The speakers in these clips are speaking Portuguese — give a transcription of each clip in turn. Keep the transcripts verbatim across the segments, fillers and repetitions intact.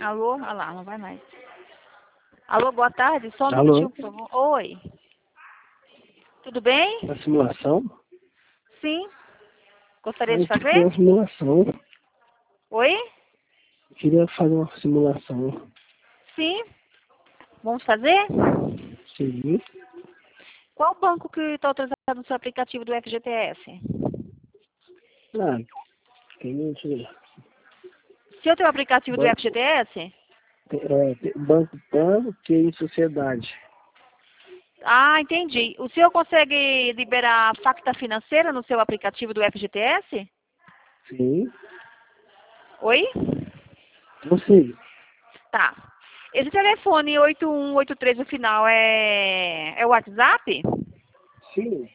Alô? Ah lá, não vai mais. Alô, boa tarde. Só um Alô? minutinho, por favor. Oi. Tudo bem? A simulação? Sim. Gostaria Ah, de eu queria fazer fazer? uma simulação. Oi? Eu queria fazer uma simulação. Sim. Vamos fazer? Sim. Qual banco que está autorizado no seu aplicativo do F G T S? Ah, tem isso. Se eu tenho o aplicativo do Banco, F G T S? tem- é, tem Banco Pan, que é sociedade. Ah, entendi. O senhor consegue liberar facta financeira no seu aplicativo do F G T S? Sim. Oi? Você? Tá. Esse telefone oito um oito três no final é, é o WhatsApp? Sim.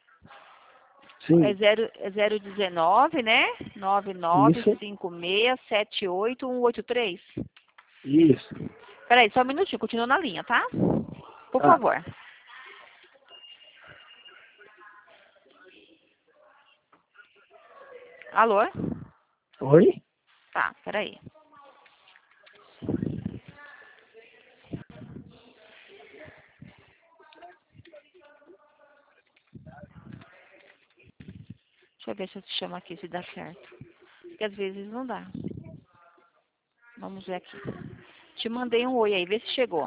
É Sim. zero, é zero dezenove, né? nove nove Isso. cinco seis sete oito um oito três. Isso. Peraí, só um minutinho, continua na linha, tá? Por Tá. favor. Alô? Oi? Tá, peraí. Deixa eu ver se eu te chamo aqui, se dá certo. Porque às vezes não dá. Vamos ver aqui. Te mandei um oi aí, vê se chegou.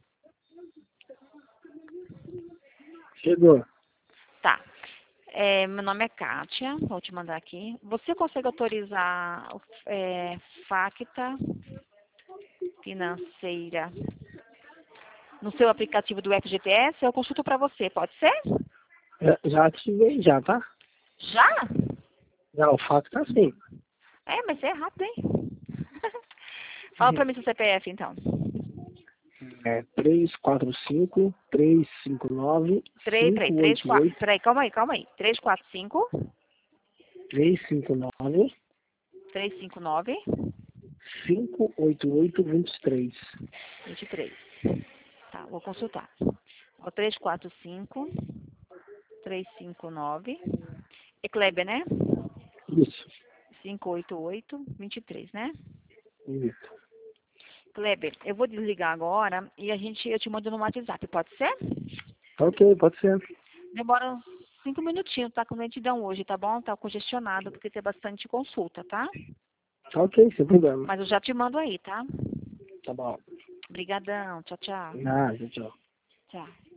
Chegou. Tá. É, meu nome é Kátia, vou te mandar aqui. Você consegue autorizar é, facta financeira no seu aplicativo do F G T S? Eu consulto para você, pode ser? Já, já ativei já, tá? Já? Já, o fato tá assim. É, mas você é rápido, hein? Fala para mim seu C P F, então. É três quatro cinco, três cinco nove, três, peraí, cinco três, oito quatro, oito, peraí, calma aí, calma aí. três quatro cinco, três cinco nove, três cinco nove, cinco oito oito, dois três. vinte e três. Tá, vou consultar. O três quatro cinco, três cinco nove. É Kleber, né? Isso. cinco oito oito, vinte e três, né? Isso. Kleber, eu vou desligar agora e a gente, eu te mando no WhatsApp, pode ser? Tá ok, pode ser. Demora uns cinco minutinhos, tá? Com lentidão hoje, tá bom? Tá congestionado porque tem bastante consulta, tá? Tá ok, sem problema. Mas eu já te mando aí, tá? Tá bom. Obrigadão, tchau, tchau. Nada, tchau. Tchau.